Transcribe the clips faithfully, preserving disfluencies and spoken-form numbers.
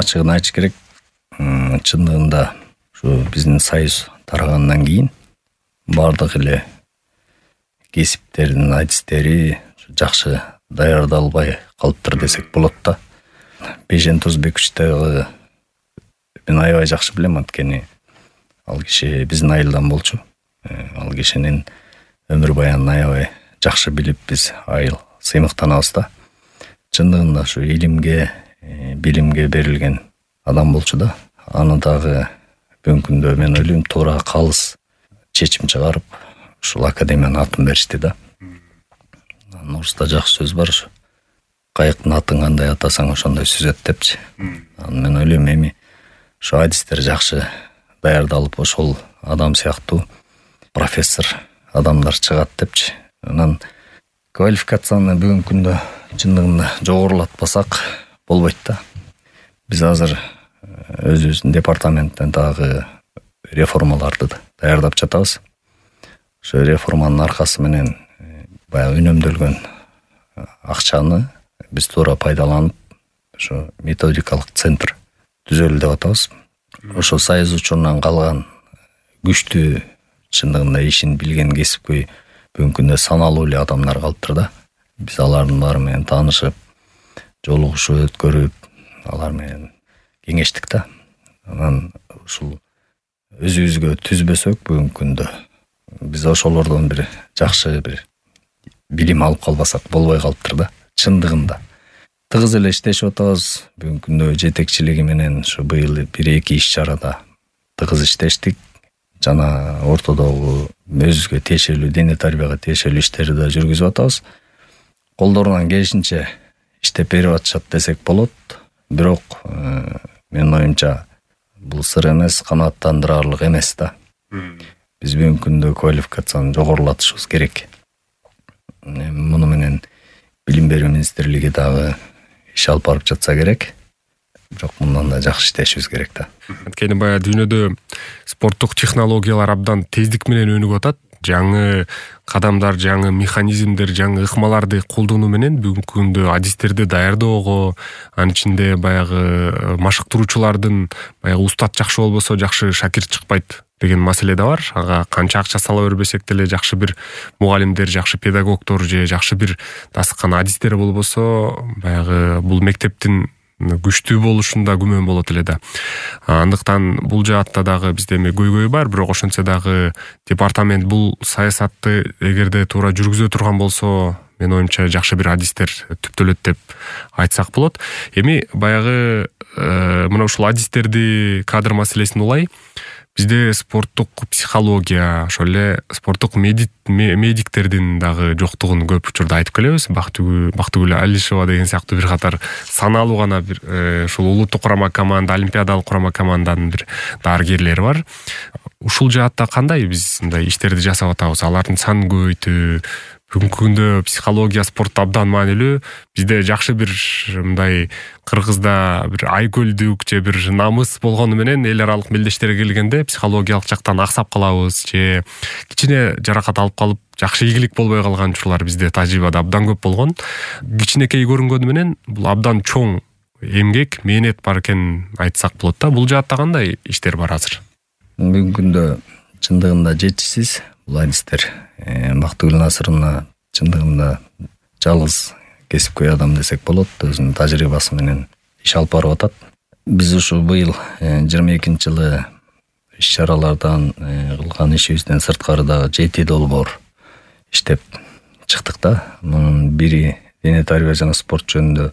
ачыгын айтыш керек. Чындыгында ушу биздин союз тарагандан кийин бардык эле кесиптердин адистери жакшы даярдалбай калыптыр десек болот да. Бейжен Тузбекович дагы мен аябай жакшы билем, анткени ал киши биздин айылдан болчу. Ал кишинин өмүр баянын аябай жакшы билип биз айыл сыймыктанабыз да. Чындыгында ушу илимге, билимге берилген адам болчу да. Аны дагы бүгүнкү күндө мен ойлойм туура калыс чечим чыгарып ушул академиянын атын беришти да. Орусда жакшы сөз бар, ушу кайыктын атын кандай атасаң ошондой сүзөт депчи. Аны мен ойлойм эми ушу адистер жакшы даярдалып ошол адам сыяктуу профессор адамдар чыгат депчи. Анан квалификацияны бүгүнкү күндө чындыгында жогорулатпасак болбойт да. Биз азыр өзүбүздүн департаменттен дагы реформаларды даярдап жатабыз. Ошо реформанын аркасы менен баягы үнөмдөлгөн акчаны биз туура пайдаланып, ошо методикалык центр түзөлү деп атабыз. Ошо союз учурунан калган күчтүү, чындыгында ишин билген кесипкөй бүгүнкү күндө саналуу эле адамдар калыптыр да. Биз алардын баары менен таанышып, жолугушуу өткөрүп, алар менен кеңештик да. Анан ушул өзүбүзгө түзбөсөк бүгүнкү күндө биз ошолордон бир жакшы бир билим алып калбасак болбой калыптыр да. Чындыгында тыгыз эле иштешип атабыз. Бүгүнкү күндө жетекчилиги менен ушу быйыл бир эки иш чарада тыгыз иштештик. Жана ортодогу өзүбүзгө тиешелүү, дене тарбияга тиешелүү иштерди да жүргүзүп атабыз. Колдорунан келишинче иштеп берип атышат десек болот. Бирок менин оюмча бул сыр эмес, канааттандырарлык эмес да. Биз бүгүнкү күндө квалификацияны жогорулатышыбыз керек. Муну менен билим берүү министрлиги дагы иш алып барып жатса керек. Бирок мындан да жакшы иштешибиз керек да. Анткени баягы дүйнөдө спорттук технологиялар абдан тездик менен өнүгүп атат. Жаңы кадамдар, жаңы механизмдер, жаңы ыкмаларды колдонуу менен бүгүнкү күндө адистерди даярдоого, анын ичинде баягы машыктыруучулардын баягы устат жакшы болбосо жакшы шакирт чыкпайт деген маселе да бар. Ага канча акча сала бербесек деле жакшы бир мугалимдер, жакшы педагогдор же жакшы бир дасыккан адистер болбосо баягы бул мектептин күчтүү болушунда күмөн болот эле да. Андыктан бул жаатта дагы бизде эми көйгөй бар, бирок ошентсе дагы департамент бул саясатты эгерде туура жүргүзө турган болсо, мен оюмча жакшы бир адистер түптөлөт деп айтсак болот. Эми баягы мына ушул адистерди кадр маселесин улай, бизде спорттук психология, ошол эле спорттук медиктердин дагы жоктугун көп учурда айтып келебиз. Бактыгүл Алишева деген сыяктуу бир катар саналуу гана бир ушул улуттук курама команда, олимпиадалык курама команданын бир дарыгерлери бар. Ушул жаатта кандай биз мындай иштерди жасап атабыз? Алардын саны көбөйтүү, бүгүнкү күндө психология спортто абдан маанилүү. Бизде жакшы бир мындай Кыргызда бир айкөлдүк же бир намыс болгону менен эл аралык мелдештерге келгенде психологиялык жактан аксап калабыз же кичине жаракат алып калып жакшы ийгилик болбой калган учурлар бизде тажрыйбада абдан көп болгон. Кичинекей көрүнгөнү менен бул абдан чоң эмгек, мээнет бар экенин айтсак болот да. Бул жаатта кандай иштер бар азыр? Бүгүнкү күндө чындыгында жетишсиз бул адистер. Бактыгүл Насыровна чындыгында жалгыз кесипкөй адам десек болот, өзүнүн тажрыйбасы менен иш алып барып атат. Биз ушу быйыл жыйырма экинчи жылы иш чаралардан кылган ишибизден сырткары дагы жети долбоор иштеп чыктык да. Мунун бири дене тарбия жана спорт жөнүндө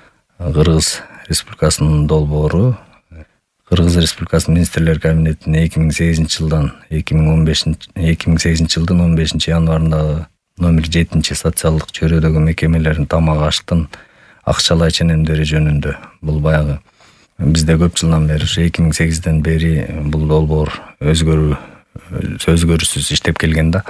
Кыргыз Республикасынын долбоору, Кыргыз Республикасынын министрлер кабинетинин эки миң сегизинчи жылдан эки миң он бешинчи эки миң сегизинчи жылдын он бешинчи январындагы номер жетинчи социалдык чөйрөдөгү мекемелердин тамак аштын акчалай ченемдери жөнүндө. Бул баягы бизде көп жылдан бери, эки миң сегизден бери бул долбоор өзгөрүү өзгөрүүсүз иштеп келген да.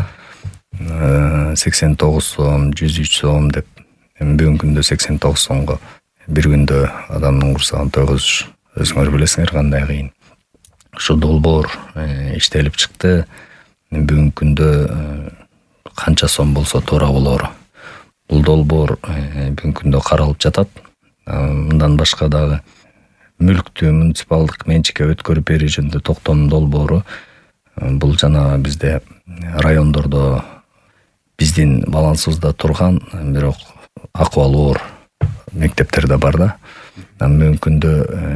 сексен тогуз сом, жүз үч сом деп. Эми бүгүнкү күндө сексен тогуз сомго бир күндө адамдын курсагын тойгузуш, өзүңөр билесиңер кандай кыйын. Ушу долбоор иштелип чыкты. Бүгүнкү күндө канча сом болсо туура болор. Бул долбоор бүгүнкү күндө каралып жатат. Мындан башка дагы мүлктү муниципалдык менчикке өткөрүп берүү жөнүндө токтом долбоору бул жанагы бизде райондордо биздин балансыбызда турган, бирок акыбалы оор мектептер да бар да. Бүгүнкү күндө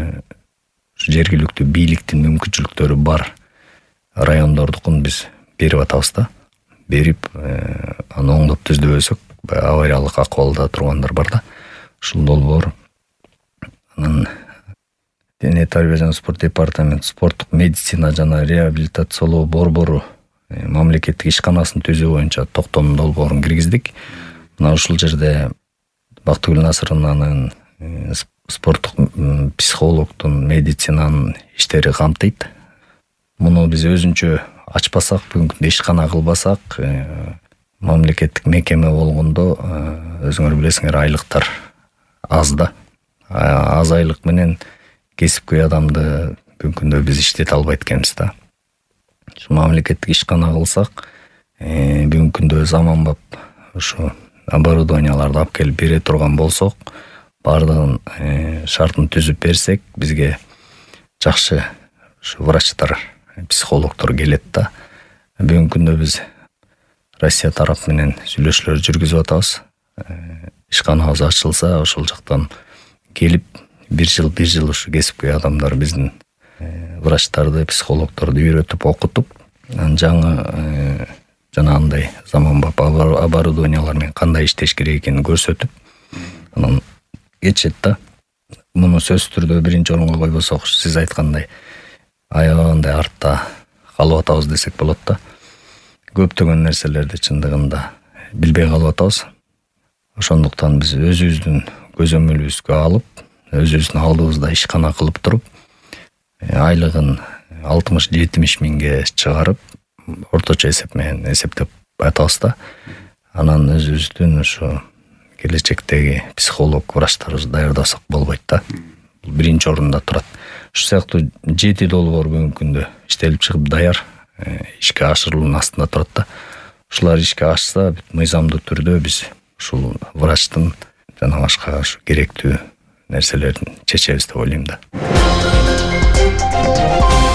жергиликтүү бийликтин мүмкүнчүлүктөрү бар райондордукун биз берип атабыз да. Берип, аны оңдоп түздөбөсөк, авариялык акыбалда тургандар бар да. Ушул долбоор. Анан Дене тарбия жана спорт департаменти спорттук медицина жана реабилитациялоо борбору мамлекеттик ишканасын түзүү боюнча токтом долбоорун киргиздик. Мына ушул жерде Бактыгүл Насырованын спорттук психологдун, медицинанын иштери камтыйт. Муну биз өзүнчө ачпасак, бүгүнкү күндө ишкана кылбасак, мамлекеттик мекеме болгондо өзүңөр билесиңер, айлыктар аз да. Аз айлык менен кесипкөй адамды бүгүнкү күндө биз иштете албайт экенбиз да. Ушу мамлекеттик ишкана кылсак, бүгүнкү күндө заманбап ушу оборудованияларды алып келип бере турган болсок, баардыгын шартын түзүп берсек, бизге жакшы ушу врачтар, психологдор келет да. Бүгүнкү күндө биз Россия тарап менен сүйлөшүүлөр жүргүзүп атабыз. Ишканабыз ачылса, ошол жактан келип бир жыл бир жыл ушу кесипкөй адамдар биздин врачтарды, психологдорду үйрөтүп, окутуп, жаңы жанагындай заманбап оборудованиялар менен кандай иштеш керек экенин көрсөтүп, анан кетишет да. Муну сөзсүз түрдө биринчи орунга койбосок, сиз айткандай аябагандай артта калып атабыз десек болот да. Көптөгөн нерселерди чындыгында билбей калып атабыз. Ошондуктан биз өзүбүздүн көзөмөлүбүзгө алып, өзүбүздүн алдыбызда ишкана кылып туруп, айлыгын алтымыш жетимиш миңге чыгарып, орточо эсеп менен эсептеп атабыз да. Анан өзүбүздүн ушу келечектеги психолог, врачтарыбызды даярдасак болбойт да. Бул биринчи орунда турат. Ушу сыяктуу жети долбоор бүгүнкү күндө иштелип чыгып даяр, ишке ашырылуунун астында турат да. Ушулар ишке ашса, мыйзамдуу түрдө биз ушул врачтын жана башка ушу керектүү нерселерин чечебиз деп ойлойм да.